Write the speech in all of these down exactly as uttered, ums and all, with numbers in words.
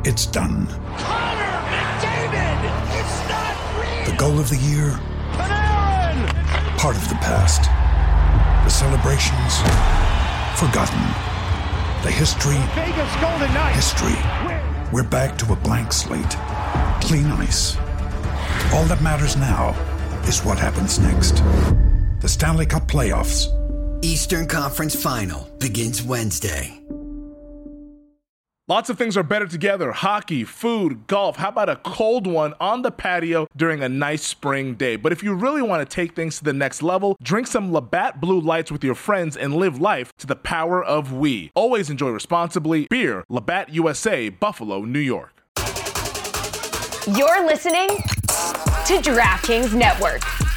It's done. Connor McDavid! It's not real! The goal of the year? Panarin! Part of the past. The celebrations? Forgotten. The history? Vegas Golden Knights! History. We're back to a blank slate. Clean ice. All that matters now is what happens next. The Stanley Cup Playoffs. Eastern Conference Final begins Wednesday. Lots of things are better together. Hockey, food, golf. How about a cold one on the patio during a nice spring day? But if you really want to take things to the next level, drink some Labatt Blue Lights with your friends and live life to the power of we. Always enjoy responsibly. Beer, Labatt U S A, Buffalo, New York. You're listening to DraftKings Network.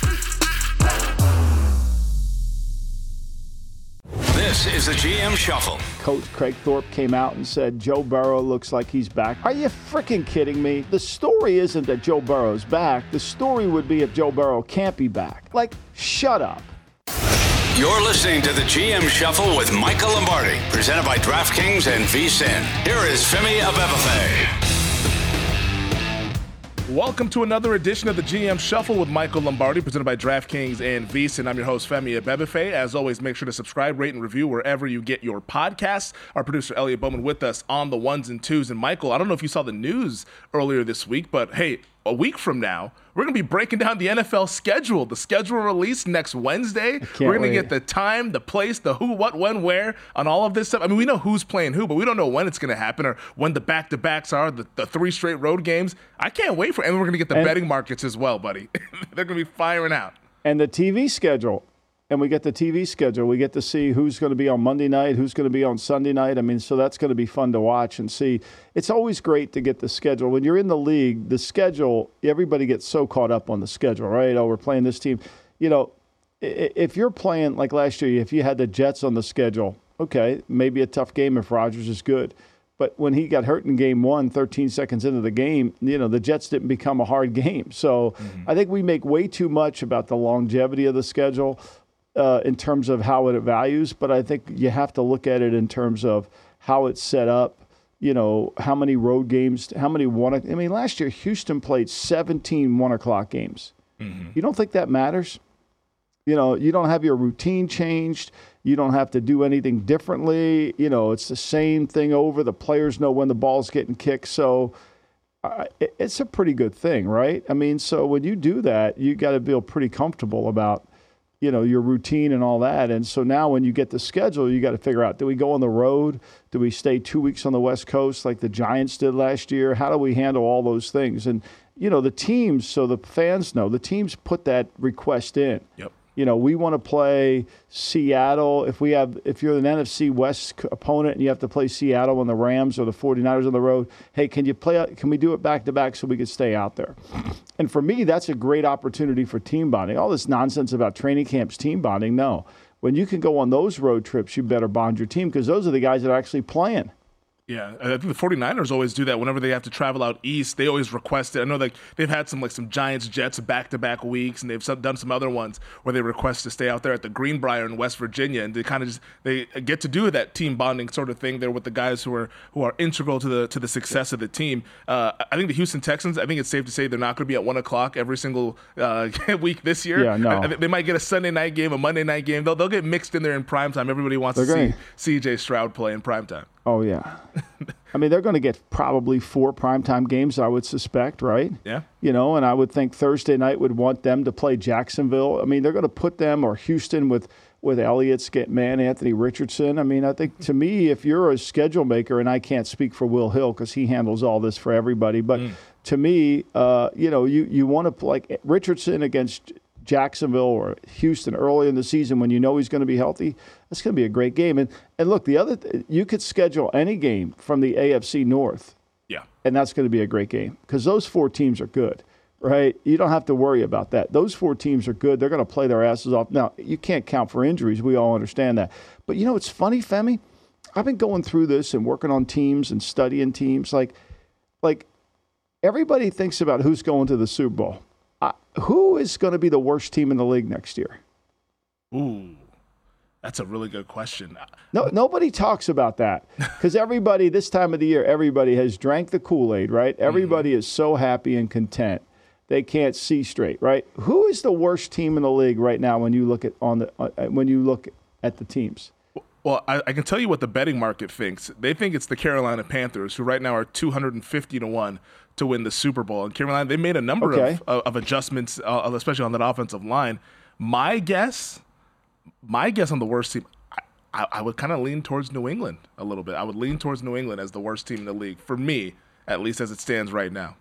This is the G M Shuffle. Coach Craig Thorpe came out and said, Joe Burrow looks like he's back. Are you freaking kidding me? The story isn't that Joe Burrow's back. The story would be if Joe Burrow can't be back. Like, shut up. You're listening to the G M Shuffle with Michael Lombardi, presented by DraftKings and V S I N. Here is Femi Abebefe. Welcome to another edition of the G M Shuffle with Michael Lombardi, presented by DraftKings and V S I N. I'm your host, Femi Abebefe. As always, make sure to subscribe, rate, and review wherever you get your podcasts. Our producer, Elliot Bowman, with us on the ones and twos. And Michael, I don't know if you saw the news earlier this week, but hey, a week from now, we're going to be breaking down the N F L schedule. The schedule released next Wednesday. We're going to get the time, the place, the who, what, when, where on all of this stuff. I mean, we know who's playing who, but we don't know when it's going to happen or when the back-to-backs are, the, the three straight road games. I can't wait for it. And we're going to get the and, betting markets as well, buddy. They're going to be firing out. And the T V schedule. And we get the T V schedule. We get to see who's going to be on Monday night, who's going to be on Sunday night. I mean, so that's going to be fun to watch and see. It's always great to get the schedule. When you're in the league, the schedule, everybody gets so caught up on the schedule, right? Oh, we're playing this team. You know, if you're playing, like last year, if you had the Jets on the schedule, okay, maybe a tough game if Rodgers is good. But when he got hurt in game one, thirteen seconds into the game, you know, the Jets didn't become a hard game. So mm-hmm. I think we make way too much about the longevity of the schedule. Uh, in terms of how it values, but I think you have to look at it in terms of how it's set up, you know, how many road games, how many one. I mean, last year, Houston played seventeen one o'clock games. Mm-hmm. You don't think that matters? You know, you don't have your routine changed. You don't have to do anything differently. You know, it's the same thing over. The players know when the ball's getting kicked. So uh, it, it's a pretty good thing, right? I mean, so when you do that, you got to feel pretty comfortable about, you know, your routine and all that. And so now when you get the schedule, you got to figure out, do we go on the road? Do we stay two weeks on the West Coast like the Giants did last year? How do we handle all those things? And, you know, the teams, so the fans know, the teams put that request in. Yep. You know, we want to play Seattle. If we have, if you're an N F C West opponent and you have to play Seattle and the Rams or the forty-niners on the road, hey, can you play, can we do it back to back so we can stay out there? And for me, that's a great opportunity for team bonding. All this nonsense about training camps, team bonding, no. When you can go on those road trips, you better bond your team because those are the guys that are actually playing. Yeah, I think the forty-niners always do that whenever they have to travel out east. They always request it. I know like they've had some like some Giants Jets back-to-back weeks, and they've some, done some other ones where they request to stay out there at the Greenbrier in West Virginia, and they kind of just they get to do that team bonding sort of thing there with the guys who are who are integral to the to the success of the team. Uh, I think the Houston Texans. I think it's safe to say they're not going to be at one o'clock every single uh, week this year. Yeah, no. I, I they might get a Sunday night game, a Monday night game. They'll they'll get mixed in there in primetime. Everybody wants they're to going. see C J Stroud play in primetime. Oh, yeah. I mean, they're going to get probably four primetime games, I would suspect, right? Yeah. You know, and I would think Thursday night would want them to play Jacksonville. I mean, they're going to put them, or Houston with, with Elliott's get man, Anthony Richardson. I mean, I think to me, if you're a schedule maker, and I can't speak for Will Hill because he handles all this for everybody, but mm. to me, uh, you know, you, you want to like Richardson against Jacksonville or Houston early in the season when you know he's going to be healthy, that's going to be a great game. And and look, the other th- you could schedule any game from the A F C North. Yeah. And that's going to be a great game because those four teams are good, right? You don't have to worry about that. Those four teams are good. They're going to play their asses off. Now, you can't count for injuries. We all understand that. But you know, it's funny, Femi? I've been going through this and working on teams and studying teams. Like, like everybody thinks about who's going to the Super Bowl. Uh, who is going to be the worst team in the league next year? Ooh, That's a really good question. No, nobody talks about that because everybody this time of the year, everybody has drank the Kool-Aid, right? Everybody mm-hmm. is so happy and content. They can't see straight, right? Who is the worst team in the league right now when you look at on the uh, when you look at the teams? Well, I, I can tell you what the betting market thinks. They think it's the Carolina Panthers, who right now are two hundred fifty to one to win the Super Bowl. And Carolina, they made a number okay. of, of adjustments, uh, especially on that offensive line. My guess, my guess on the worst team, I, I, I would kind of lean towards New England a little bit. I would lean towards New England as the worst team in the league, for me, at least as it stands right now.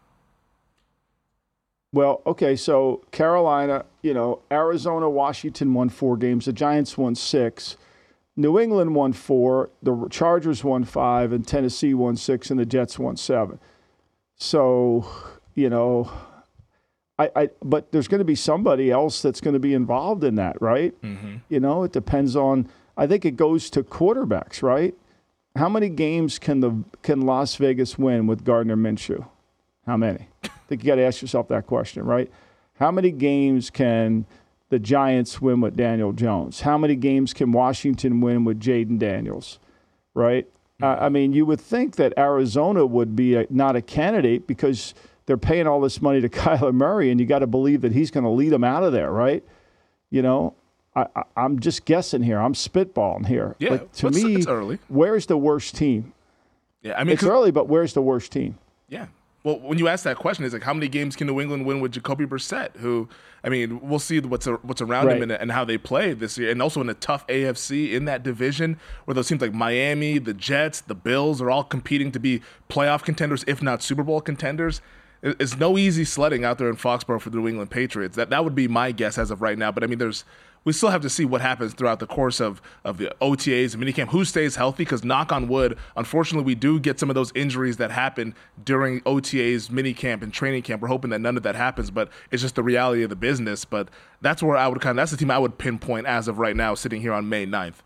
Well, okay, so Carolina, you know, Arizona, Washington won four games. The Giants won six. New England won four. The Chargers won five, and Tennessee won six, and the Jets won seven. So, you know, I, I but there's going to be somebody else that's going to be involved in that, right? Mm-hmm. You know, it depends on. I think it goes to quarterbacks, right? How many games can the can Las Vegas win with Gardner Minshew? How many? I think you got to ask yourself that question, right? How many games can the Giants win with Daniel Jones? How many games can Washington win with Jaden Daniels, right? Uh, I mean, you would think that Arizona would be a, not a candidate because they're paying all this money to Kyler Murray, and you got to believe that he's going to lead them out of there, right? You know, I, I, I'm just guessing here. I'm spitballing here. Yeah, but to it's, me, it's early. Where's the worst team? Yeah, I mean, it's early, but where's the worst team? Yeah. Well, when you ask that question, it's like, how many games can New England win with Jacoby Brissett? Who, I mean, we'll see what's a, what's around right. him and, and how they play this year, and also in a tough A F C in that division, where those teams like Miami, the Jets, the Bills are all competing to be playoff contenders, if not Super Bowl contenders. It's no easy sledding out there in Foxborough for the New England Patriots. That that would be my guess as of right now. But I mean, there's we still have to see what happens throughout the course of, of the O T As and minicamp. Who stays healthy? Because knock on wood, unfortunately, we do get some of those injuries that happen during O T As, minicamp, and training camp. We're hoping that none of that happens, but it's just the reality of the business. But that's where I would kind of that's the team I would pinpoint as of right now, sitting here on May ninth.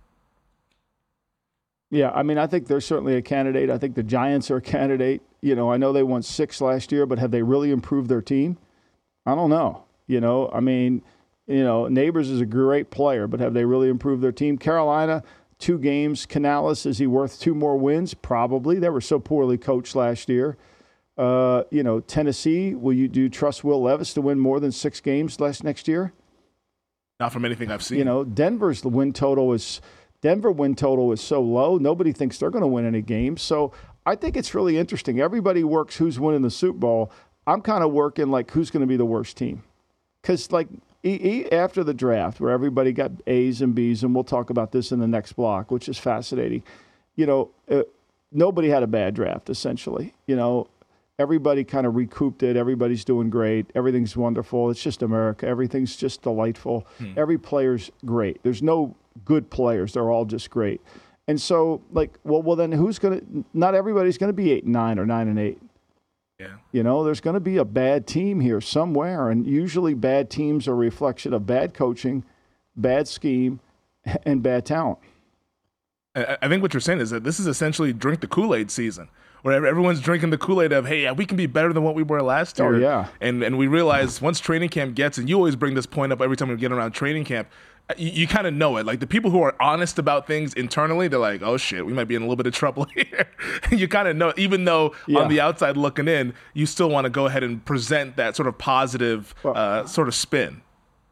Yeah, I mean, I think they're certainly a candidate. I think the Giants are a candidate. You know, I know they won six last year, but have they really improved their team? I don't know. You know, I mean, you know, Neighbors is a great player, but have they really improved their team? Carolina, two games. Canales, is he worth two more wins? Probably. They were so poorly coached last year. Uh, you know, Tennessee, will you do you trust Will Levis to win more than six games last next year? Not from anything I've seen. You know, Denver's win total is Denver win total is so low. Nobody thinks they're going to win any games. So I think it's really interesting. Everybody works who's winning the Super Bowl. I'm kind of working like who's going to be the worst team. Because like e- e- after the draft where everybody got A's and B's, and we'll talk about this in the next block, which is fascinating. You know, uh, nobody had a bad draft, essentially. You know, everybody kind of recouped it. Everybody's doing great. Everything's wonderful. It's just America. Everything's just delightful. Hmm. Every player's great. There's no good players. They're all just great. And so, like, well, well, then who's going to – not everybody's going to be eight and nine or nine and eight. Yeah. You know, there's going to be a bad team here somewhere, and usually bad teams are a reflection of bad coaching, bad scheme, and bad talent. I think what you're saying is that this is essentially drink the Kool-Aid season, where everyone's drinking the Kool-Aid of, hey, we can be better than what we were last year. Oh, yeah. And, and we realize once training camp gets – and you always bring this point up every time we get around training camp – You, you kind of know it. Like the people who are honest about things internally, they're like, oh, shit, we might be in a little bit of trouble here. You kind of know, even though yeah. on the outside looking in, you still want to go ahead and present that sort of positive well, uh, sort of spin.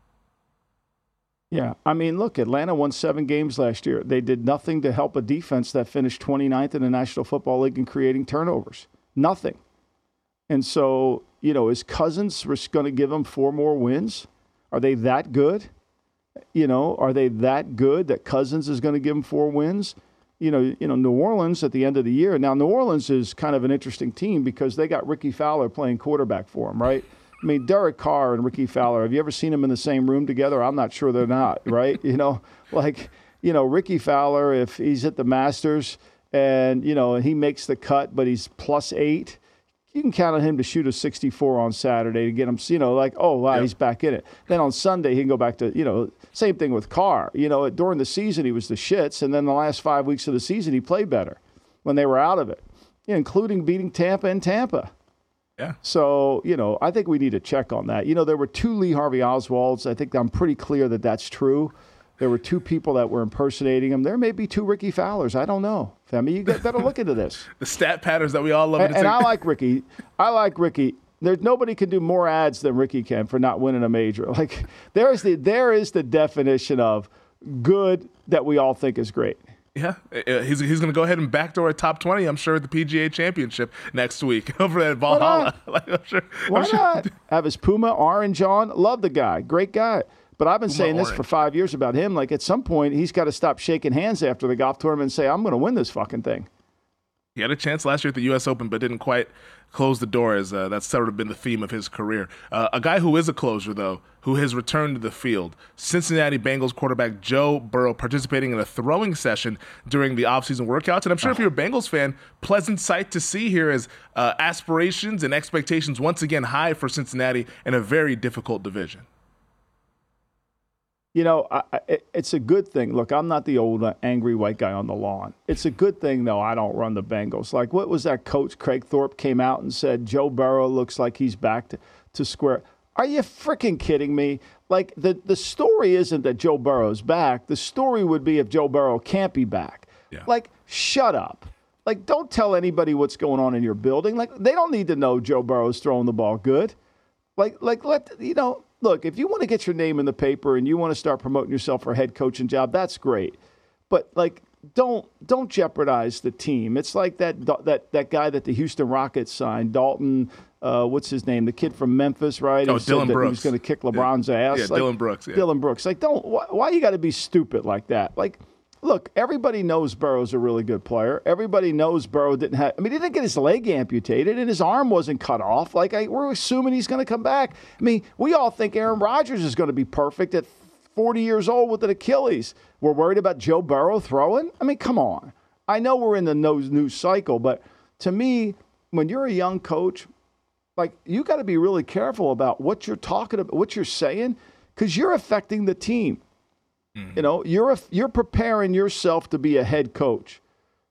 Yeah. I mean, look, Atlanta won seven games last year. They did nothing to help a defense that finished twenty-ninth in the National Football League in creating turnovers. Nothing. And so, you know, is Cousins going to give them four more wins? Are they that good? You know, are they that good that Cousins is going to give them four wins? You know, you know, New Orleans at the end of the year. Now, New Orleans is kind of an interesting team because they got Ricky Fowler playing quarterback for them, right? I mean, Derek Carr and Ricky Fowler, have you ever seen them in the same room together? I'm not sure they're not, right? You know, like, you know, Ricky Fowler, if he's at the Masters and, you know, and he makes the cut, but he's plus eight, you can count on him to shoot a sixty-four on Saturday to get him, you know, like, oh, wow, yep. he's back in it. Then on Sunday, he can go back to, you know, same thing with Carr. You know, during the season, he was the shits, and then the last five weeks of the season, he played better when they were out of it, you know, including beating Tampa and Tampa. Yeah. So, you know, I think we need to check on that. You know, there were two Lee Harvey Oswalds. I think I'm pretty clear that that's true. There were two people that were impersonating him. There may be two Ricky Fowlers. I don't know. Femi, you get better look into this. The stat patterns that we all love. And, and I like Ricky. I like Ricky. There's nobody can do more ads than Ricky can for not winning a major. Like there is the there is the definition of good that we all think is great. Yeah, he's he's going to go ahead and backdoor a top twenty, I'm sure, at the P G A Championship next week over at Valhalla. Why not? like, I'm sure, Why I'm sure. not? Have his Puma orange on. Love the guy. Great guy. But I've been Puma saying this orange. for five years about him. Like, at some point, he's got to stop shaking hands after the golf tournament and say, I'm going to win this fucking thing. He had a chance last year at the U S Open, but didn't quite close the door, as uh, that's sort of been the theme of his career. Uh, a guy who is a closer, though, who has returned to the field, Cincinnati Bengals quarterback Joe Burrow, participating in a throwing session during the offseason workouts. And I'm sure if you're a Bengals fan, pleasant sight to see here as uh, aspirations and expectations once again high for Cincinnati in a very difficult division. You know, I, I, it's a good thing. Look, I'm not the old uh, angry white guy on the lawn. It's a good thing, though, I don't run the Bengals. Like, what was that coach, Craig Thorpe, came out and said, Joe Burrow looks like he's back to, to square. Are you freaking kidding me? Like, the, the story isn't that Joe Burrow's back. The story would be if Joe Burrow can't be back. Yeah. Like, shut up. Like, don't tell anybody what's going on in your building. Like, they don't need to know Joe Burrow's throwing the ball good. Like, like let, you know, look, if you want to get your name in the paper and you want to start promoting yourself for a head coaching job, that's great. But, like, don't don't jeopardize the team. It's like that that that guy that the Houston Rockets signed, Dalton, uh, what's his name? The kid from Memphis, right? Oh, Who said Dylan that Brooks. He was going to kick LeBron's yeah. ass. Yeah, like, Dylan Brooks. Yeah. Dylan Brooks. Like, don't, why, why you got to be stupid like that? Like, look, everybody knows Burrow's a really good player. Everybody knows Burrow didn't have, I mean, he didn't get his leg amputated and his arm wasn't cut off. Like, I, we're assuming he's going to come back. I mean, we all think Aaron Rodgers is going to be perfect at forty years old with an Achilles. We're worried about Joe Burrow throwing? I mean, come on. I know we're in the no news cycle, but to me, when you're a young coach, like, you got to be really careful about what you're talking about, what you're saying, because you're affecting the team. Mm-hmm. You know, you're a, you're preparing yourself to be a head coach.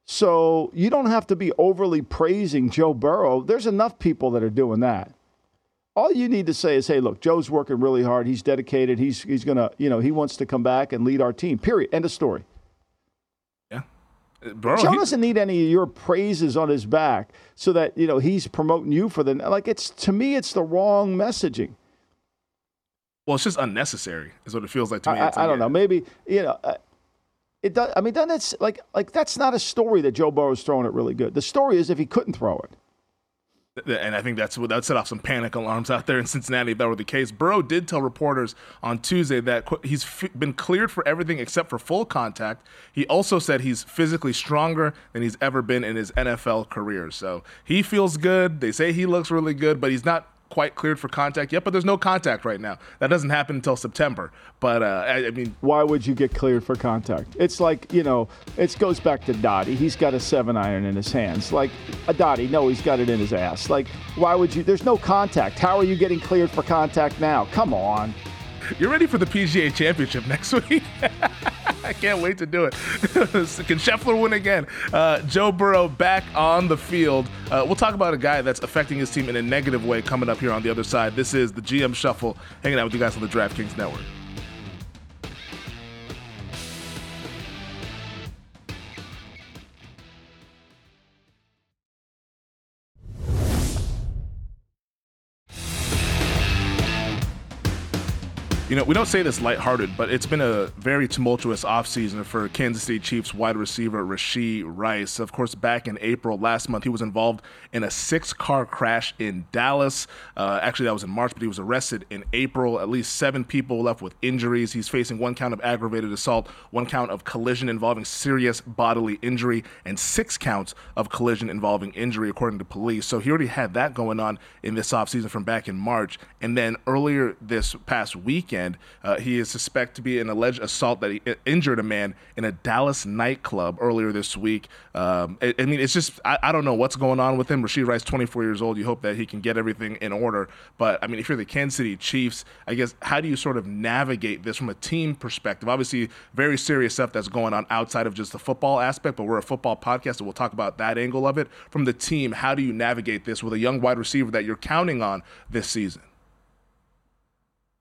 So you don't have to be overly praising Joe Burrow. There's enough people that are doing that. All you need to say is, hey, look, Joe's working really hard. He's dedicated. He's he's going to, you know, he wants to come back and lead our team, period. End of story. Yeah. Burrow, Joe he, doesn't need any of your praises on his back so that, you know, he's promoting you for the, like, it's, to me, it's the wrong messaging. well, it's just unnecessary is what it feels like to me. I, It's I, like, I don't know. Maybe, you know, uh, it does. I mean, doesn't it's like, like that's not a story that Joe Burrow's throwing it really good. The story is if he couldn't throw it. And I think that's what that set off some panic alarms out there in Cincinnati if that were the case. Burrow did tell reporters on Tuesday that qu- he's f- been cleared for everything except for full contact. He also said he's physically stronger than he's ever been in his N F L career. So he feels good. They say he looks really good, but he's not quite cleared for contact yet. But there's no contact right now. That doesn't happen until September. But, uh, I, I mean... Why would you get cleared for contact? It's like, you know, it goes back to Dottie. He's got a seven iron in his hands. Like, a Dottie, no, he's got it in his ass. Like, why would you? There's no contact. How are you getting cleared for contact now? Come on. You're ready for the P G A Championship next week? I can't wait to do it. Can Scheffler win again? Uh, Joe Burrow back on the field. Uh, we'll talk about a guy that's affecting his team in a negative way coming up here on the other side. This is the G M Shuffle, hanging out with you guys on the DraftKings Network. You know, we don't say this lighthearted, but it's been a very tumultuous offseason for Kansas City Chiefs wide receiver Rashee Rice. Of course, back in April last month, he was involved in a six-car crash in Dallas. Uh, actually, that was in March, but he was arrested in April. At least seven people left with injuries. He's facing one count of aggravated assault, one count of collision involving serious bodily injury, and six counts of collision involving injury, according to police. So he already had that going on in this offseason from back in March. And then earlier this past weekend, Uh, he is suspected to be an alleged assault that he injured a man in a Dallas nightclub earlier this week. Um, I, I mean, it's just, I, I don't know what's going on with him. Rashee Rice, twenty-four years old. You hope that he can get everything in order. But, I mean, if you're the Kansas City Chiefs, I guess, how do you sort of navigate this from a team perspective? Obviously, very serious stuff that's going on outside of just the football aspect, but we're a football podcast, so we'll talk about that angle of it. From the team, how do you navigate this with a young wide receiver that you're counting on this season?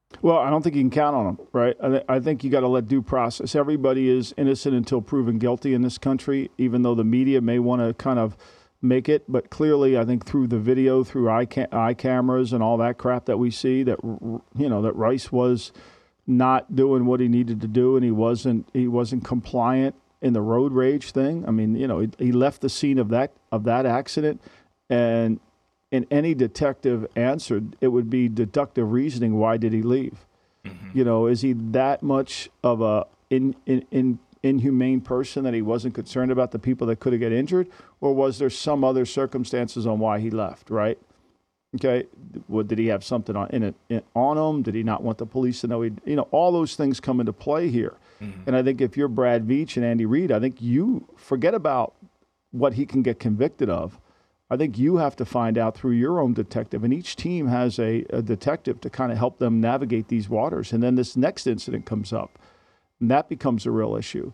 Well, I don't think you can count on them, right? I, th- I think you got to let due process. Everybody is innocent until proven guilty in this country, even though the media may want to kind of make it. But clearly, I think through the video, through eye, ca- eye cameras and all that crap that we see, that you know that Rice was not doing what he needed to do, and he wasn't he wasn't compliant in the road rage thing. I mean, you know, he, he left the scene of that of that accident, and and any detective answered, it would be deductive reasoning. Why did he leave? Mm-hmm. You know, is he that much of a in, in, in, inhumane person that he wasn't concerned about the people that could have got injured? Or was there some other circumstances on why he left, right? Okay. What, did he have something on, in it, in, on him? Did he not want the police to know? He, you know, all those things come into play here. Mm-hmm. And I think if you're Brad Veach and Andy Reid, I think you forget about what he can get convicted of. I think you have to find out through your own detective, and each team has a, a detective to kind of help them navigate these waters. And then this next incident comes up, and that becomes a real issue.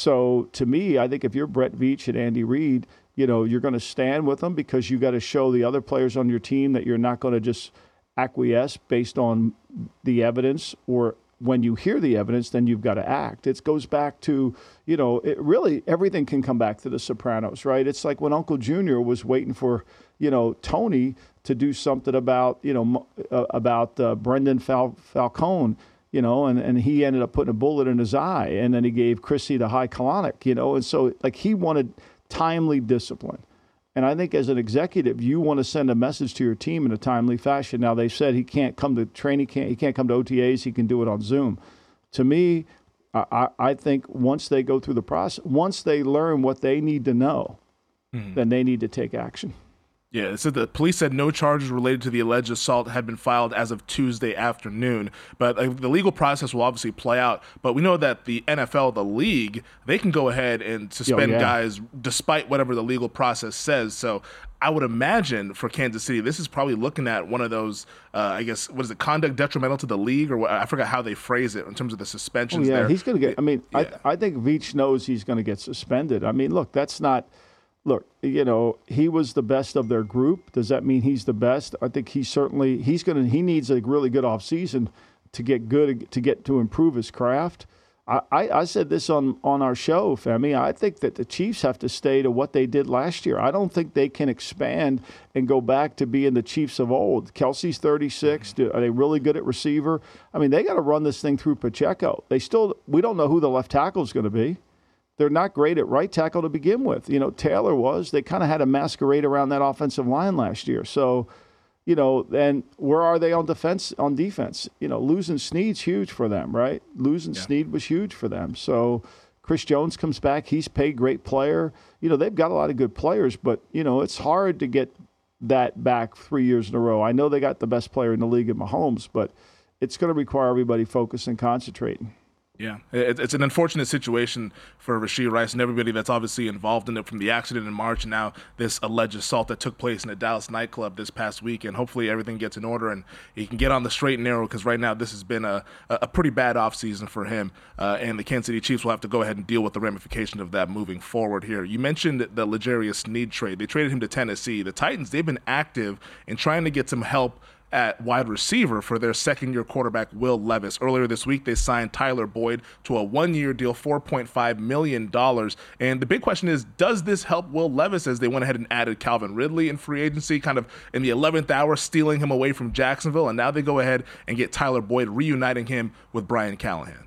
So to me, I think if you're Brett Veach and Andy Reid, you know, you're going to stand with them because you got to show the other players on your team that you're not going to just acquiesce based on the evidence, or when you hear the evidence, then you've got to act. It goes back to, you know, it really, everything can come back to The Sopranos, right? It's like when Uncle Junior was waiting for, you know, Tony to do something about, you know, uh, about uh, Brendan Fal- Falcone, you know, and, and he ended up putting a bullet in his eye, and then he gave Chrissy the high colonic, you know, and so, like, he wanted timely discipline. And I think as an executive, you want to send a message to your team in a timely fashion. Now, they said he can't come to training, he can't, he can't come to O T As, he can do it on Zoom. To me, I, I think once they go through the process, once they learn what they need to know, mm-hmm. then they need to take action. Yeah, it said the police said no charges related to the alleged assault had been filed as of Tuesday afternoon. But uh, the legal process will obviously play out. But we know that the N F L, the league, they can go ahead and suspend oh, yeah. guys despite whatever the legal process says. So I would imagine for Kansas City, this is probably looking at one of those, uh, I guess, what is it, conduct detrimental to the league? Or what, I forgot how they phrase it in terms of the suspensions oh, yeah, there. He's going to get, I mean, yeah. I, I think Veach knows he's going to get suspended. I mean, look, that's not. Look, you know, he was the best of their group. Does that mean he's the best? I think he certainly he's going to he needs a really good offseason to get good to get to improve his craft. I, I, I said this on, on our show, Femi. I think that the Chiefs have to stay to what they did last year. I don't think they can expand and go back to being the Chiefs of old. Kelsey's thirty-six. Do, are they really good at receiver? I mean, they got to run this thing through Pacheco. They still we don't know who the left tackle is going to be. They're not great at right tackle to begin with. You know, Taylor was. They kind of had a masquerade around that offensive line last year. So, you know, and where are they on defense? On defense, you know, losing Snead's huge for them, right? Losing yeah. Snead was huge for them. So, Chris Jones comes back. He's paid, great player. You know, they've got a lot of good players, but you know, it's hard to get that back three years in a row. I know they got the best player in the league in Mahomes, but it's going to require everybody focusing and concentrating. Yeah, it's an unfortunate situation for Rashee Rice and everybody that's obviously involved in it, from the accident in March and now this alleged assault that took place in a Dallas nightclub this past week. And hopefully everything gets in order and he can get on the straight and narrow, because right now this has been a, a pretty bad offseason for him. Uh, and the Kansas City Chiefs will have to go ahead and deal with the ramifications of that moving forward here. You mentioned the L'Jarius Sneed trade. They traded him to Tennessee. The Titans, they've been active in trying to get some help at wide receiver for their second-year quarterback, Will Levis. Earlier this week, they signed Tyler Boyd to a one-year deal, four point five million dollars. And the big question is, does this help Will Levis, as they went ahead and added Calvin Ridley in free agency, kind of in the eleventh hour, stealing him away from Jacksonville, and now they go ahead and get Tyler Boyd, reuniting him with Brian Callahan?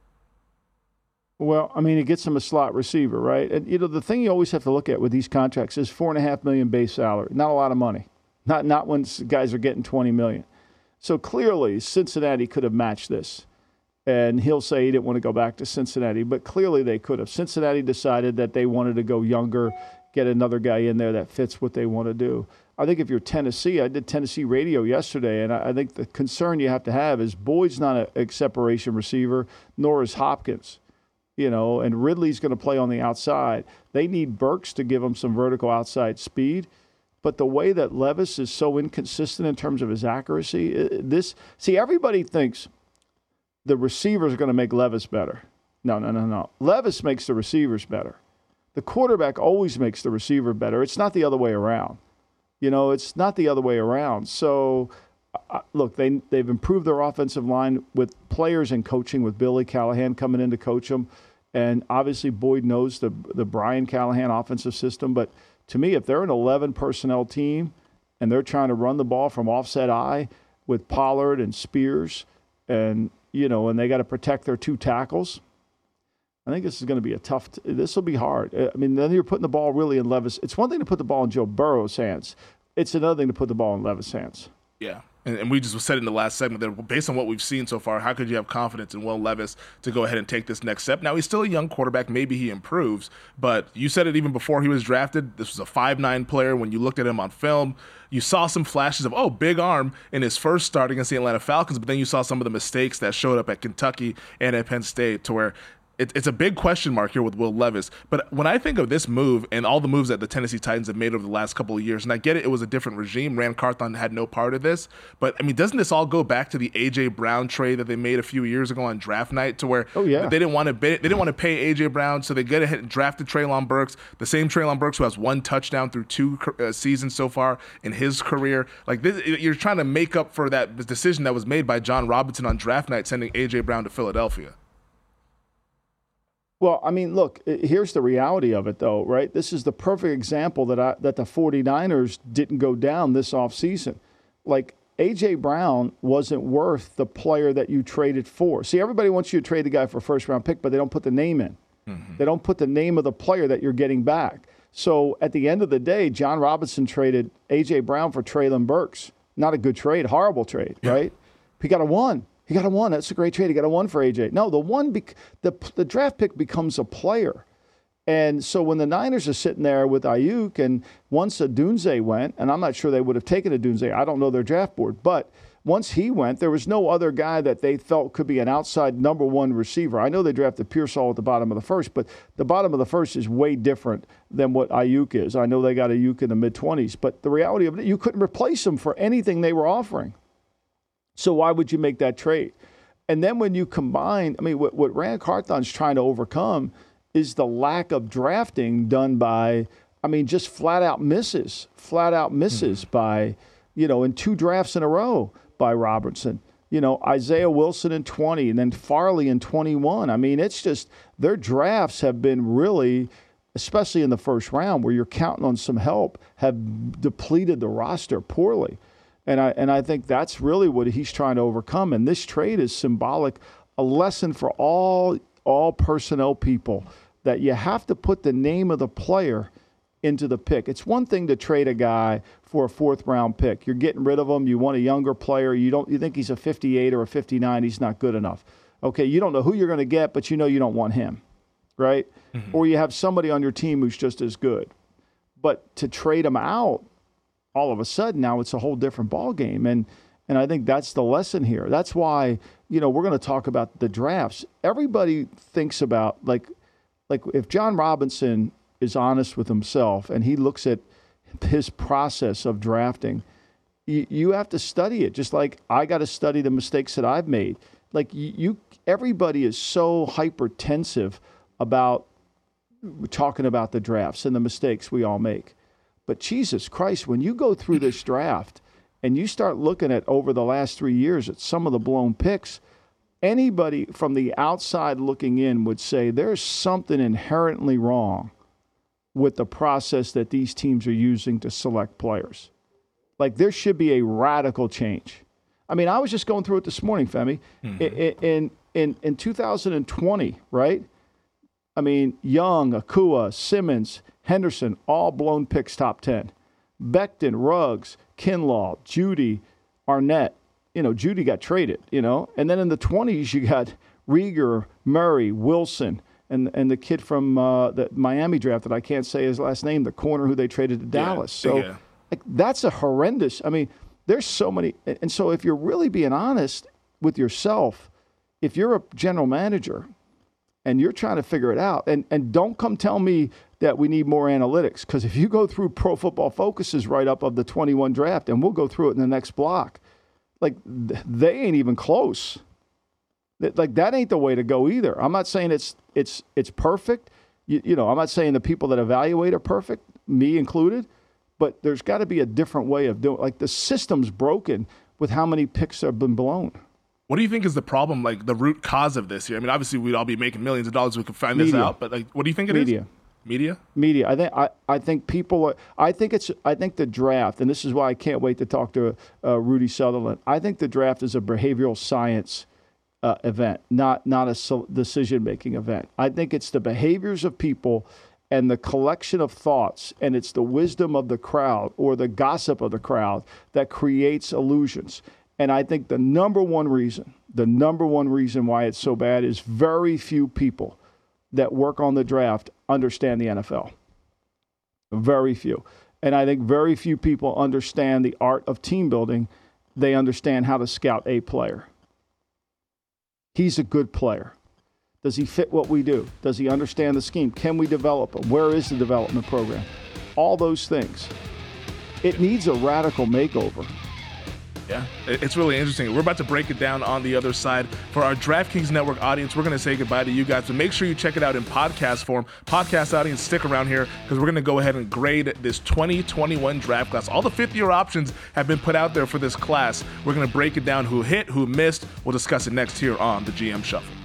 Well, I mean, it gets him a slot receiver, right? And, you know, the thing you always have to look at with these contracts is four and a half million base salary. Not a lot of money. Not not when guys are getting twenty million dollars. So clearly Cincinnati could have matched this. And he'll say he didn't want to go back to Cincinnati, but clearly they could have. Cincinnati decided that they wanted to go younger, get another guy in there that fits what they want to do. I think if you're Tennessee, I did Tennessee radio yesterday, and I think the concern you have to have is Boyd's not a separation receiver, nor is Hopkins. You know, and Ridley's going to play on the outside. They need Burks to give them some vertical outside speed. But the way that Levis is so inconsistent in terms of his accuracy, this see, everybody thinks the receivers are going to make Levis better. No, no, no, no. Levis makes the receivers better. The quarterback always makes the receiver better. It's not the other way around. You know, it's not the other way around. So uh, look, they, they've improved their offensive line with players and coaching, with Billy Callahan coming in to coach them. And obviously Boyd knows the, the Brian Callahan offensive system. But to me, if they're an eleven personnel team and they're trying to run the ball from offset I with Pollard and Spears and, you know, and they got to protect their two tackles, I think this is going to be a tough – this will be hard. I mean, then you're putting the ball really in Levis. It's one thing to put the ball in Joe Burrow's hands. It's another thing to put the ball in Levis' hands. Yeah. And, and we just said in the last segment that based on what we've seen so far, how could you have confidence in Will Levis to go ahead and take this next step? Now, he's still a young quarterback. Maybe he improves. But you said it even before he was drafted. This was a five nine player. When you looked at him on film, you saw some flashes of, oh, big arm in his first start against the Atlanta Falcons. But then you saw some of the mistakes that showed up at Kentucky and at Penn State to where it, it's a big question mark here with Will Levis. But when I think of this move and all the moves that the Tennessee Titans have made over the last couple of years, and I get it, it was a different regime. Rand Carthon had no part of this. But, I mean, doesn't this all go back to the A J. Brown trade that they made a few years ago on draft night to where oh, yeah. they didn't want to they didn't want to pay A J. Brown, so they get ahead and drafted Treylon Burks, the same Treylon Burks who has one touchdown through two uh, seasons so far in his career. Like this, you're trying to make up for that decision that was made by John Robinson on draft night sending A J. Brown to Philadelphia. Well, I mean, look, here's the reality of it, though, right? This is the perfect example that I, that the 49ers didn't go down this offseason. Like, A J. Brown wasn't worth the player that you traded for. See, everybody wants you to trade the guy for a first-round pick, but they don't put the name in. Mm-hmm. They don't put the name of the player that you're getting back. So at the end of the day, John Robinson traded A J. Brown for Treylon Burks. Not a good trade, horrible trade, yeah. right? He got a one. He got a one. That's a great trade. He got a one for A J. No, the one, bec- the the draft pick becomes a player. And so when the Niners are sitting there with Ayuk, and once Odunze went, and I'm not sure they would have taken Odunze. I don't know their draft board. But once he went, there was no other guy that they felt could be an outside number one receiver. I know they drafted Pearsall at the bottom of the first, but the bottom of the first is way different than what Ayuk is. I know they got Ayuk in the mid-twenties. But the reality of it, you couldn't replace him for anything they were offering. So why would you make that trade? And then when you combine, I mean, what, what Rand Carthon's trying to overcome is the lack of drafting done by, I mean, just flat out misses, flat out misses mm-hmm. by, you know, in two drafts in a row by Robertson. You know, Isaiah Wilson in twenty and then Farley in twenty-one. I mean, it's just their drafts have been really, especially in the first round where you're counting on some help, have depleted the roster poorly. And I and I think that's really what he's trying to overcome. And this trade is symbolic, a lesson for all all personnel people that you have to put the name of the player into the pick. It's one thing to trade a guy for a fourth round pick. You're getting rid of him. You want a younger player. You don't. You think he's a fifty-eight or a fifty-nine. He's not good enough. Okay, you don't know who you're going to get, but you know you don't want him, right? Mm-hmm. Or you have somebody on your team who's just as good. But to trade him out, all of a sudden now it's a whole different ball game. And and I think that's the lesson here. That's why, you know, we're going to talk about the drafts. Everybody thinks about, like, like if John Robinson is honest with himself and he looks at his process of drafting, you, you have to study it. Just like I got to study the mistakes that I've made. Like you, you everybody is so hypertensive about talking about the drafts and the mistakes we all make. But Jesus Christ, when you go through this draft and you start looking at over the last three years at some of the blown picks, anybody from the outside looking in would say there's something inherently wrong with the process that these teams are using to select players. Like there should be a radical change. I mean, I was just going through it this morning, Femi. Mm-hmm. In, in, in, in two thousand twenty, right? I mean, Young, Akua, Simmons, Henderson, all blown picks top ten. Becton, Ruggs, Kinlaw, Judy, Arnett. You know, Judy got traded, you know. And then in the twenties, you got Rieger, Murray, Wilson, and and the kid from uh, the Miami draft that I can't say his last name, the corner who they traded to Dallas. Yeah, so yeah. Like, that's a horrendous – I mean, there's so many – and so if you're really being honest with yourself, if you're a general manager – and you're trying to figure it out. And and don't come tell me that we need more analytics, because if you go through Pro Football Focus's write-up of the twenty-one draft, and we'll go through it in the next block, like they ain't even close. Like that ain't the way to go either. I'm not saying it's it's it's perfect. You, you know, I'm not saying the people that evaluate are perfect, me included, but there's got to be a different way of doing it. Like the system's broken with how many picks have been blown. What do you think is the problem, like the root cause of this here? I mean, obviously we'd all be making millions of dollars if we could find Media. this out, but like, what do you think it Media. is? Media. Media. I think I, I think people are, I think it's I think the draft, and this is why I can't wait to talk to uh, Rudy Sutherland. I think the draft is a behavioral science uh, event, not not a so decision making event. I think it's the behaviors of people and the collection of thoughts, and it's the wisdom of the crowd or the gossip of the crowd that creates illusions. And I think the number one reason, the number one reason why it's so bad is very few people that work on the draft understand the N F L. Very few. And I think very few people understand the art of team building. They understand how to scout a player. He's a good player. Does he fit what we do? Does he understand the scheme? Can we develop him? Where is the development program? All those things. It needs a radical makeover. Yeah, it's really interesting. We're about to break it down on the other side. For our DraftKings Network audience, we're going to say goodbye to you guys, but make sure you check it out in podcast form. Podcast audience, stick around here because we're going to go ahead and grade this twenty twenty-one draft class. All the fifth-year options have been put out there for this class. We're going to break it down, who hit, who missed. We'll discuss it next here on the G M Shuffle.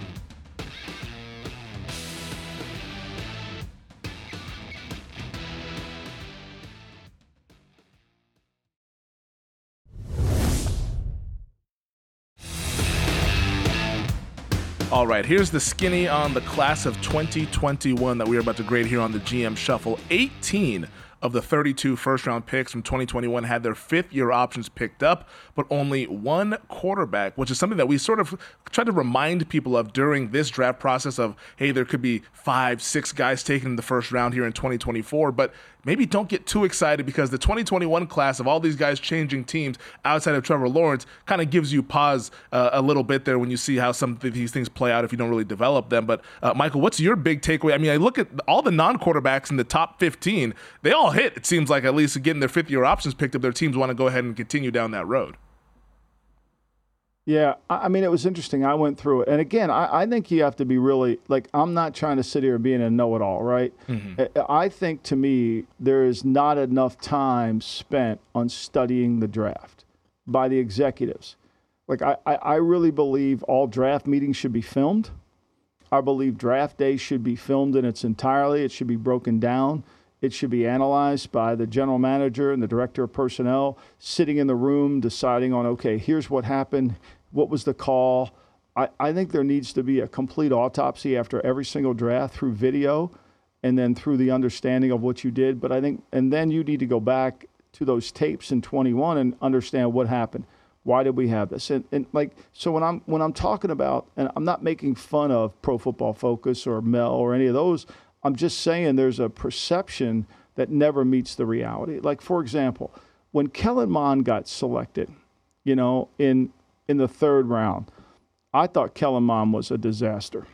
All right, here's the skinny on the class of twenty twenty-one that we are about to grade here on the G M Shuffle. eighteen of the thirty-two first-round picks from twenty twenty-one had their fifth-year options picked up, but only one quarterback, which is something that we sort of tried to remind people of during this draft process of, hey, there could be five, six guys taken in the first round here in twenty twenty-four, but maybe don't get too excited because the twenty twenty-one class of all these guys changing teams outside of Trevor Lawrence kind of gives you pause uh, a little bit there when you see how some of these things play out if you don't really develop them. But uh, Michael, what's your big takeaway? I mean, I look at all the non-quarterbacks in the top fifteen, they all hit, it seems like, at least getting their fifth-year options picked up. Their teams want to go ahead and continue down that road. Yeah, I mean, it was interesting. I went through it. And again, I, I think you have to be really, like, I'm not trying to sit here and being a know-it-all, right? Mm-hmm. I think, to me, there is not enough time spent on studying the draft by the executives. Like, I, I really believe all draft meetings should be filmed. I believe draft day should be filmed in its entirety. It should be broken down. It should be analyzed by the general manager and the director of personnel, sitting in the room deciding on, okay, here's what happened. What was the call? I, I think there needs to be a complete autopsy after every single draft through video and then through the understanding of what you did. But I think, and then you need to go back to those tapes in twenty-one and understand what happened. Why did we have this? And, and like, so when I'm when I'm talking about, and I'm not making fun of Pro Football Focus or Mel or any of those, I'm just saying there's a perception that never meets the reality. Like, for example, when Kellen Mond got selected, you know, in in the third round, I thought Kellen Mond was a disaster.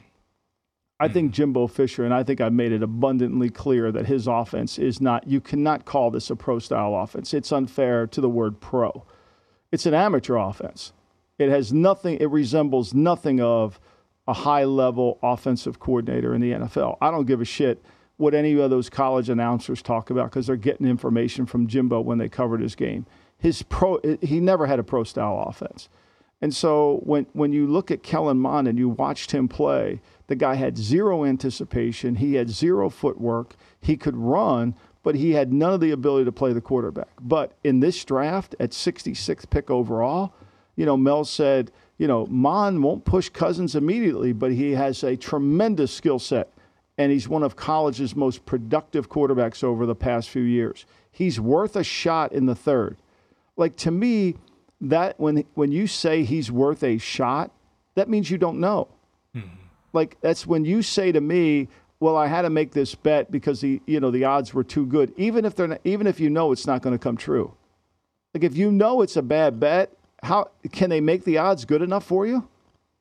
I think Jimbo Fisher, and I think I made it abundantly clear that his offense is not, you cannot call this a pro-style offense. It's unfair to the word pro. It's an amateur offense. It has nothing, it resembles nothing of a high-level offensive coordinator in the N F L. I don't give a shit what any of those college announcers talk about because they're getting information from Jimbo when they covered his game. His pro, he never had a pro-style offense. And so when, when you look at Kellen Mond and you watched him play, the guy had zero anticipation. He had zero footwork. He could run, but he had none of the ability to play the quarterback. But in this draft, at sixty-sixth pick overall, you know, Mel said, you know, Mond won't push Cousins immediately, but he has a tremendous skill set, and he's one of college's most productive quarterbacks over the past few years. He's worth a shot in the third. Like, to me, that when when you say he's worth a shot, that means you don't know. Mm-hmm. Like, that's when you say to me, well, I had to make this bet because the you know the odds were too good. Even if they're not, even if you know it's not going to come true. Like, if you know it's a bad bet, how can they make the odds good enough for you?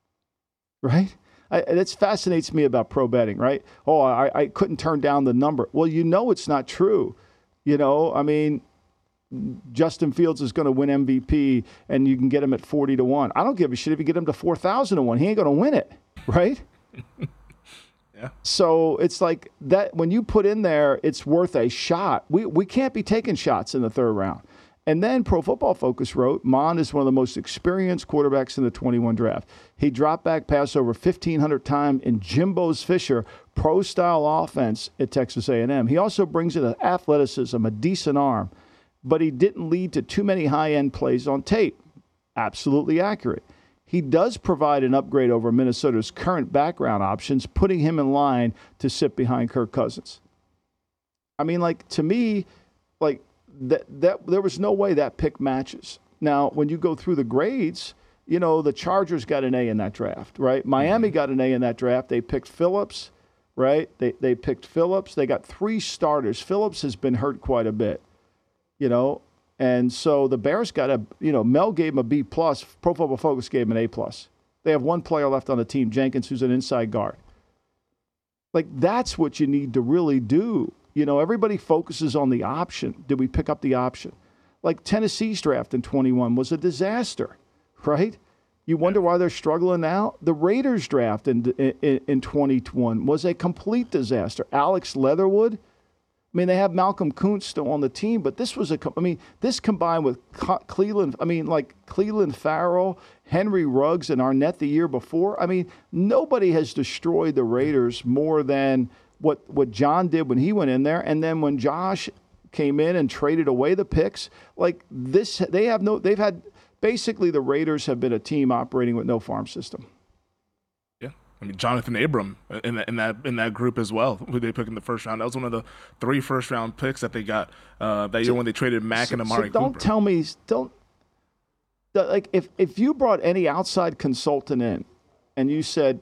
Right? I, that fascinates me about pro betting, right? Oh, I, I couldn't turn down the number. Well, you know it's not true. You know, I mean, Justin Fields is going to win M V P, and you can get him at forty to one. I don't give a shit if you get him to four thousand to one. He ain't going to win it, right? Yeah. So it's like that when you put in there, it's worth a shot. We we can't be taking shots in the third round. And then Pro Football Focus wrote, Mond is one of the most experienced quarterbacks in the twenty-one draft. He dropped back pass over fifteen hundred times in Jimbo's Fisher pro-style offense at Texas A and M. He also brings in an athleticism, a decent arm, but he didn't lead to too many high-end plays on tape. Absolutely accurate. He does provide an upgrade over Minnesota's current background options, putting him in line to sit behind Kirk Cousins. I mean, like, to me, like, that that there was no way that pick matches. Now, when you go through the grades, you know, the Chargers got an A in that draft, right? Miami got an A in that draft. They picked Phillips, right? They they picked Phillips. They got three starters. Phillips has been hurt quite a bit, you know, and so the Bears got a, you know, Mel gave him a B plus. Pro Football Focus gave him an A plus. They have one player left on the team, Jenkins, who's an inside guard. Like, that's what you need to really do. You know, everybody focuses on the option. Did we pick up the option? Like Tennessee's draft in twenty-one was a disaster, right? You wonder why they're struggling now? The Raiders draft in, in, in twenty-one was a complete disaster. Alex Leatherwood, I mean, they have Malcolm Kuntz still on the team, but this was a, I mean, this combined with Cleveland, I mean, like Cleveland Farrell, Henry Ruggs, and Arnett the year before. I mean, nobody has destroyed the Raiders more than what what John did when he went in there, and then when Josh came in and traded away the picks. Like this, they have no, they've had, basically the Raiders have been a team operating with no farm system. Yeah, I mean, Jonathan Abram in that in that in that group as well, who they picked in the first round. That was one of the three first round picks that they got uh, that year so, when they traded Mack so, and Amari so don't Cooper. tell me, don't like if if you brought any outside consultant in and you said,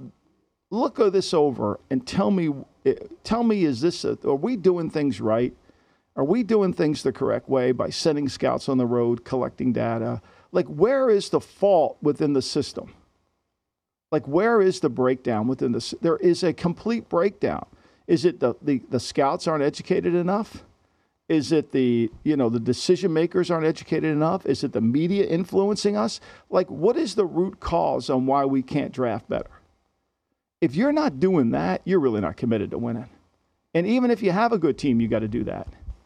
look this over and tell me, tell me, is this, a, are we doing things right? Are we doing things the correct way by sending scouts on the road, collecting data? Like, where is the fault within the system? Like, where is the breakdown within the, there is a complete breakdown. Is it the, the, the scouts aren't educated enough? Is it the, you know, the decision makers aren't educated enough? Is it the media influencing us? Like, what is the root cause on why we can't draft better? If you're not doing that, you're really not committed to winning. And even if you have a good team, you got to do that.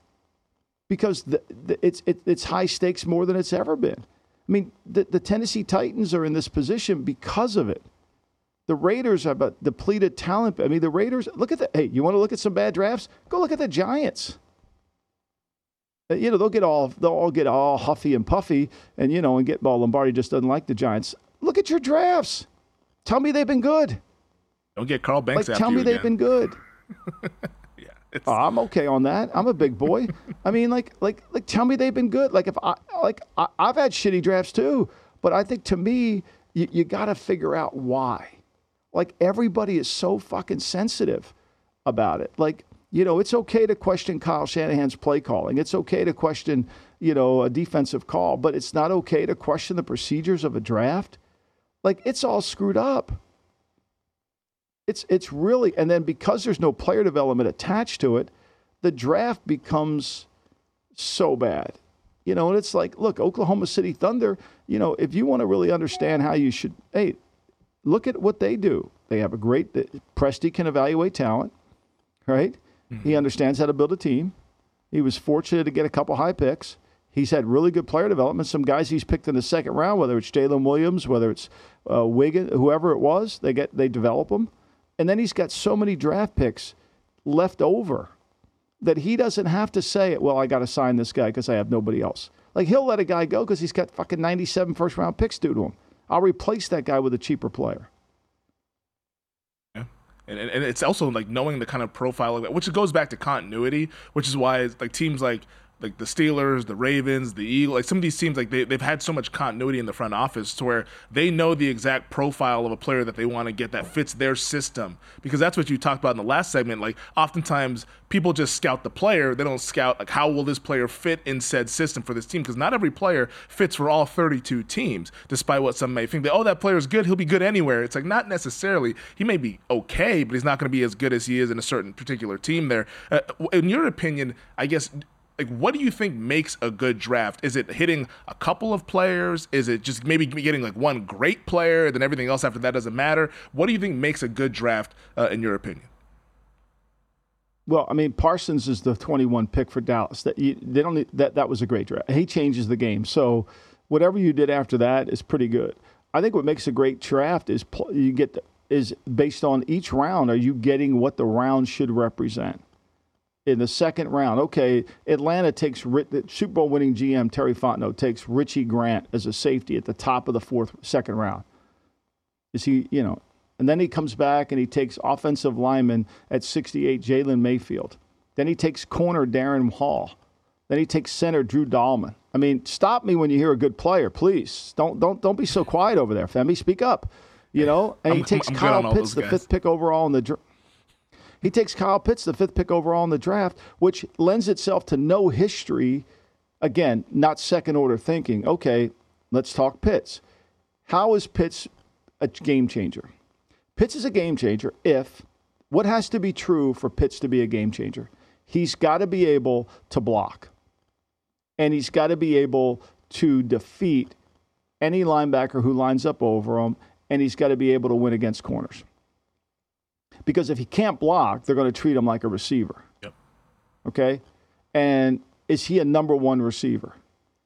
Because the, the, it's it, it's high stakes more than it's ever been. I mean, the, the Tennessee Titans are in this position because of it. The Raiders have a depleted talent. I mean, the Raiders, look at the, hey, you want to look at some bad drafts? Go look at the Giants. You know, they'll get all, they'll all get all huffy and puffy and, you know, and get, well, Lombardi just doesn't like the Giants. Look at your drafts. Tell me they've been good. Don't get Carl Banks like, after tell me you they've again. been good. yeah, it's... oh, I'm okay on that. I'm a big boy. I mean, like, like, like, tell me they've been good. Like, if I, like, I, I've had shitty drafts too, but I think to me, you, you got to figure out why. Like, everybody is so fucking sensitive about it. Like, you know, it's okay to question Kyle Shanahan's play calling. It's okay to question, you know, a defensive call, but it's not okay to question the procedures of a draft. Like, it's all screwed up. It's it's really, and then because there's no player development attached to it, the draft becomes so bad. You know, and it's like, look, Oklahoma City Thunder, you know, if you want to really understand how you should, hey, look at what they do. They have a great, Presti can evaluate talent, right? Mm-hmm. He understands how to build a team. He was fortunate to get a couple high picks. He's had really good player development. Some guys he's picked in the second round, whether it's Jalen Williams, whether it's uh, Wiggins, whoever it was, they get they develop them. And then he's got so many draft picks left over that he doesn't have to say, well, I got to sign this guy because I have nobody else. Like, he'll let a guy go because he's got fucking ninety-seven first-round picks due to him. I'll replace that guy with a cheaper player. Yeah. And, and it's also, like, knowing the kind of profile of that, which goes back to continuity, which is why, like, teams like like the Steelers, the Ravens, the Eagles, like some of these teams, like they, they've had so much continuity in the front office to where they know the exact profile of a player that they want to get that fits their system. Because that's what you talked about in the last segment. Like, oftentimes people just scout the player. They don't scout, like, how will this player fit in said system for this team? Because not every player fits for all thirty-two teams, despite what some may think. That, oh, that player's good, he'll be good anywhere. It's like, not necessarily. He may be okay, but he's not going to be as good as he is in a certain particular team there. Uh, in your opinion, I guess, like, what do you think makes a good draft? Is it hitting a couple of players? Is it just maybe getting like one great player, then everything else after that doesn't matter? What do you think makes a good draft, uh, in your opinion? Well, I mean, Parsons is the twenty-one pick for Dallas. That you, they don't need, that that was a great draft. He changes the game. So whatever you did after that is pretty good. I think what makes a great draft is you get the, is based on each round. Are you getting what the round should represent? In the second round, okay, Atlanta takes the Super Bowl winning G M Terry Fontenot takes Richie Grant as a safety at the top of the fourth second round. Is he, you know, and then he comes back and he takes offensive lineman at sixty-eight, Jalen Mayfield. Then he takes corner Darren Hall. Then he takes center Drew Dahlman. I mean, stop me when you hear a good player, please. Don't don't don't be so quiet over there, Femi. Speak up. You know, and I'm, he takes I'm, I'm Kyle Pitts, the fifth pick overall in the draft. He takes Kyle Pitts, the fifth pick overall in the draft, which lends itself to no history. Again, not second-order thinking. Okay, let's talk Pitts. How is Pitts a game changer? Pitts is a game changer if what has to be true for Pitts to be a game changer? He's got to be able to block, and he's got to be able to defeat any linebacker who lines up over him, and he's got to be able to win against corners. Because if he can't block, they're going to treat him like a receiver. Yep. Okay? And is he a number one receiver?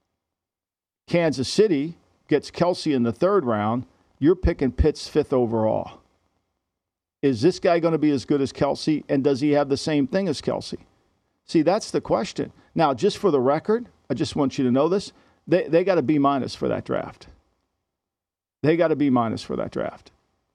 Kansas City gets Kelsey in the third round. You're picking Pitts fifth overall. Is this guy going to be as good as Kelsey, and does he have the same thing as Kelsey? See, that's the question. Now, just for the record, I just want you to know this. They they got a B minus for that draft. They got a B minus for that draft.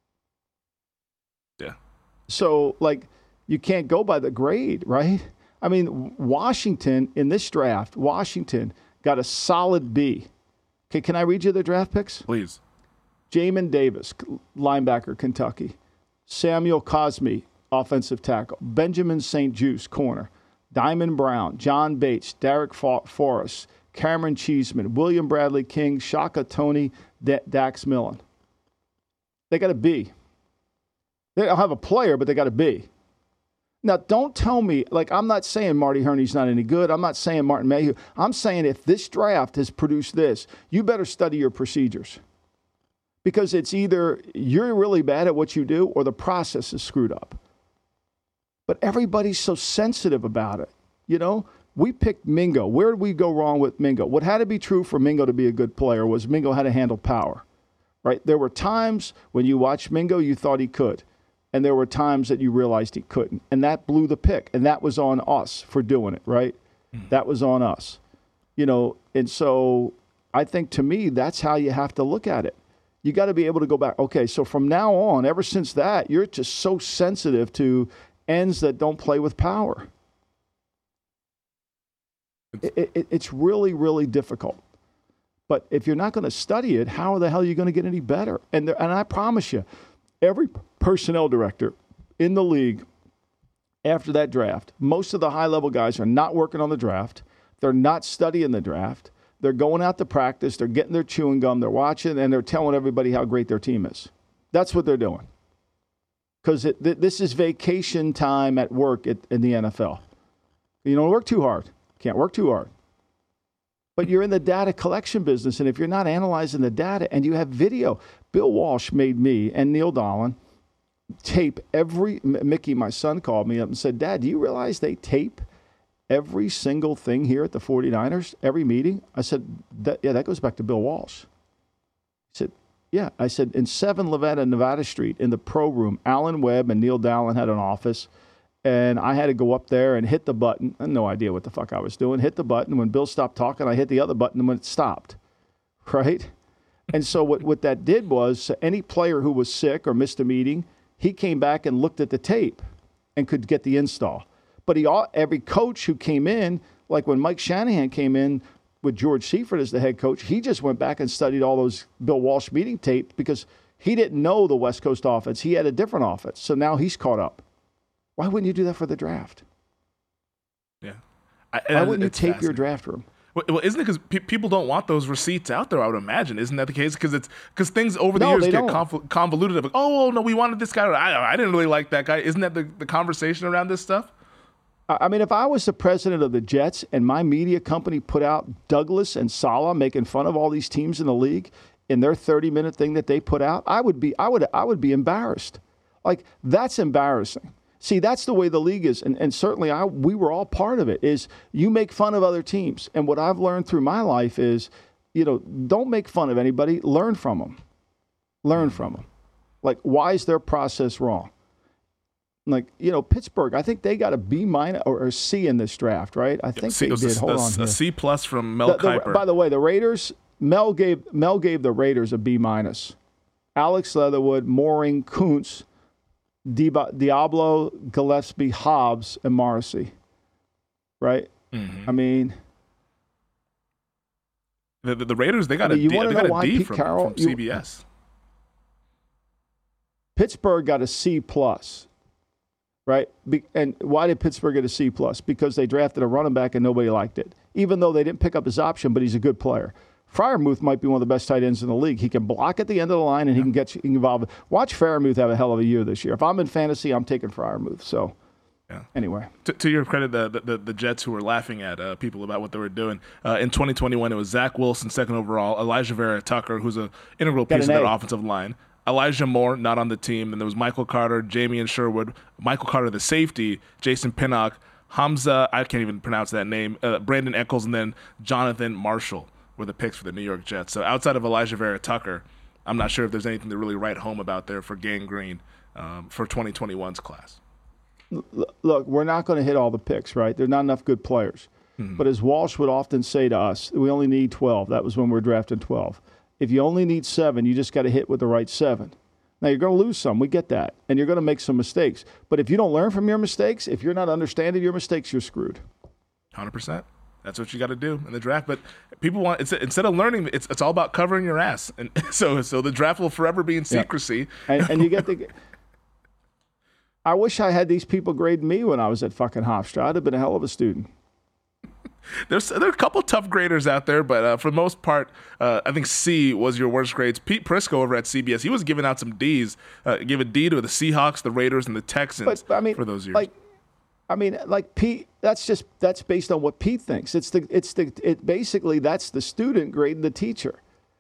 Yeah. So, like, you can't go by the grade, right? I mean, Washington, in this draft, Washington got a solid B. Okay, can I read you the draft picks? Please. Jamin Davis, linebacker, Kentucky. Samuel Cosme, offensive tackle. Benjamin Saint Juste, corner. Diamond Brown, John Bates, Derek Forrest, Cameron Cheeseman, William Bradley King, Shaka Toney, D- Dax Millen. They got a B. They don't have a player, but they got a B. Now, don't tell me, like, I'm not saying Marty Herney's not any good. I'm not saying Martin Mayhew. I'm saying if this draft has produced this, you better study your procedures. Because it's either you're really bad at what you do or the process is screwed up. But everybody's so sensitive about it. You know, we picked Mingo. Where did we go wrong with Mingo? What had to be true for Mingo to be a good player was Mingo had to handle power. Right? There were times when you watched Mingo, you thought he could. And there were times that you realized he couldn't. And that blew the pick. And that was on us for doing it, right? Mm. That was on us. You know, and so I think to me, that's how you have to look at it. You got to be able to go back. Okay, so from now on, ever since that, you're just so sensitive to ends that don't play with power. It, it, it's really, really difficult. But if you're not going to study it, how the hell are you going to get any better? And there, and I promise you, every personnel director in the league after that draft, most of the high-level guys are not working on the draft. They're not studying the draft. They're going out to practice. They're getting their chewing gum. They're watching, and they're telling everybody how great their team is. That's what they're doing. Because th- this is vacation time at work at, in the N F L. You don't work too hard. Can't work too hard. But you're in the data collection business, and if you're not analyzing the data and you have video, Bill Walsh made me and Neil Dahlin tape every – Mickey, my son, called me up and said, Dad, do you realize they tape every single thing here at the 49ers, every meeting? I said, that, yeah, that goes back to Bill Walsh. He said, yeah. I said, in seven Levada, Nevada Street, in the pro room, Alan Webb and Neil Dahlin had an office, and I had to go up there and hit the button. I had no idea what the fuck I was doing. Hit the button. When Bill stopped talking, I hit the other button when it stopped, right? And so what, what that did was any player who was sick or missed a meeting, he came back and looked at the tape and could get the install. But he every coach who came in, like when Mike Shanahan came in with George Seifert as the head coach, he just went back and studied all those Bill Walsh meeting tape because he didn't know the West Coast offense. He had a different offense. So now he's caught up. Why wouldn't you do that for the draft? Yeah. I, Why wouldn't you tape your draft room? Well, isn't it because pe- people don't want those receipts out there? I would imagine, isn't that the case? Because it's because things over the no, years get conv- convoluted. Of like, oh no, we wanted this guy. I, I didn't really like that guy. Isn't that the, the conversation around this stuff? I mean, if I was the president of the Jets and my media company put out Douglas and Saleh making fun of all these teams in the league in their thirty-minute thing that they put out, I would be, I would, I would be embarrassed. Like, that's embarrassing. See, that's the way the league is, and, and certainly I we were all part of it, is you make fun of other teams. And what I've learned through my life is, you know, don't make fun of anybody. Learn from them. Learn from them. Like, why is their process wrong? Like, you know, Pittsburgh, I think they got a B minus or a C in this draft, right? I think C, they did. A, Hold a, on a here. C plus from Mel the, the, Kiper. By the way, the Raiders, Mel gave Mel gave the Raiders a B minus. Alex Leatherwood, Mooring, Kuntz, Diablo, Gillespie, Hobbs, and Morrissey. Right? Mm-hmm. I mean, the, the, the Raiders, they got I mean, a you D, wanna they know got a why D Pete from, Carroll- from you- C B S. Pittsburgh got a C plus. Right? Be, and why did Pittsburgh get a C plus? Because they drafted a running back and nobody liked it. Even though they didn't pick up his option, but he's a good player. Freiermuth might be one of the best tight ends in the league. He can block at the end of the line and he can get you involved. Watch Freiermuth have a hell of a year this year. If I'm in fantasy, I'm taking Freiermuth. So, yeah. Anyway. To, to your credit, the, the the Jets who were laughing at uh, people about what they were doing uh, in twenty twenty-one, it was Zach Wilson, second overall, Elijah Vera Tucker, who's an integral Got piece an of that A. offensive line. Elijah Moore, not on the team. And there was Michael Carter, Jamie Sherwood, Michael Carter, the safety, Jason Pinnock, Hamza, I can't even pronounce that name, uh, Brandon Eccles, and then Jonathan Marshall were the picks for the New York Jets. So outside of Elijah Vera Tucker, I'm not sure if there's anything to really write home about there for Gang Green um, for twenty twenty-one's class. Look, we're not going to hit all the picks, right? There's not enough good players. Mm-hmm. But as Walsh would often say to us, we only need twelve. That was when we were drafting twelve. If you only need seven, you just got to hit with the right seven. Now, you're going to lose some. We get that. And you're going to make some mistakes. But if you don't learn from your mistakes, if you're not understanding your mistakes, you're screwed. one hundred percent. That's what you got to do in the draft. But people want it's instead of learning, it's it's all about covering your ass. And so so the draft will forever be in secrecy. Yeah. And, and you get the. I wish I had these people grade me when I was at fucking Hofstra. I'd have been a hell of a student. There's there are a couple tough graders out there, but uh, for the most part, uh, I think C was your worst grades. Pete Prisco over at C B S, he was giving out some D's. Uh, give a D to the Seahawks, the Raiders, and the Texans but, I mean, for those years. Like, I mean, like Pete. That's just that's based on what Pete thinks. It's the it's the it basically that's the student grading the teacher,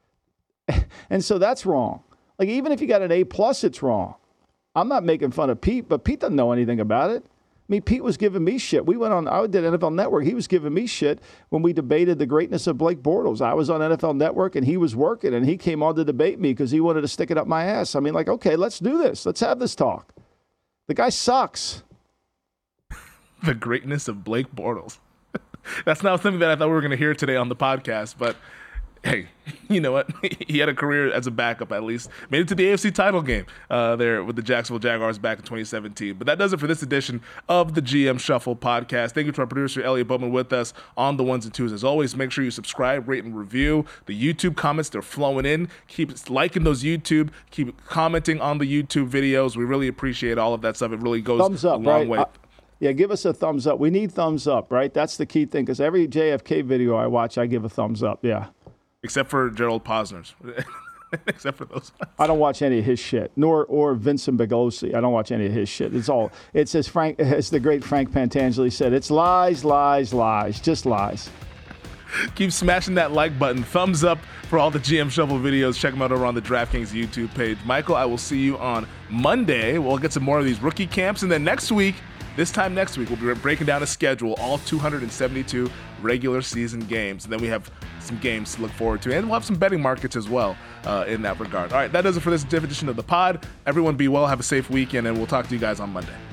and so that's wrong. Like even if you got an A plus, it's wrong. I'm not making fun of Pete, but Pete doesn't know anything about it. I mean, Pete was giving me shit. We went on, I did N F L Network. He was giving me shit when we debated the greatness of Blake Bortles. I was on N F L Network and he was working and he came on to debate me because he wanted to stick it up my ass. I mean, like, okay, let's do this. Let's have this talk. The guy sucks. The greatness of Blake Bortles. That's not something that I thought we were going to hear today on the podcast, but hey, you know what? He had a career as a backup, at least. Made it to the A F C title game uh, there with the Jacksonville Jaguars back in twenty seventeen. But that does it for this edition of the G M Shuffle podcast. Thank you to our producer, Elliot Bowman, with us on the ones and twos. As always, make sure you subscribe, rate, and review. The YouTube comments, they're flowing in. Keep liking those YouTube. Keep commenting on the YouTube videos. We really appreciate all of that stuff. It really goes Thumbs up, a long right? way. Uh, yeah, give us a thumbs up. We need thumbs up, right? That's the key thing, because every J F K video I watch, I give a thumbs up, yeah. Except for Gerald Posner's. Except for those ones. I don't watch any of his shit, nor or Vincent Begosi. I don't watch any of his shit. It's all, it's as Frank, as the great Frank Pantangeli said, it's lies, lies, lies, just lies. Keep smashing that like button. Thumbs up for all the G M Shuffle videos. Check them out over on the DraftKings YouTube page. Michael, I will see you on Monday. We'll get some more of these rookie camps. And then next week, this time next week, we'll be breaking down a schedule, all two hundred seventy-two regular season games. And then we have some games to look forward to. And we'll have some betting markets as well uh, in that regard. All right, that does it for this edition of the pod. Everyone be well, have a safe weekend, and we'll talk to you guys on Monday.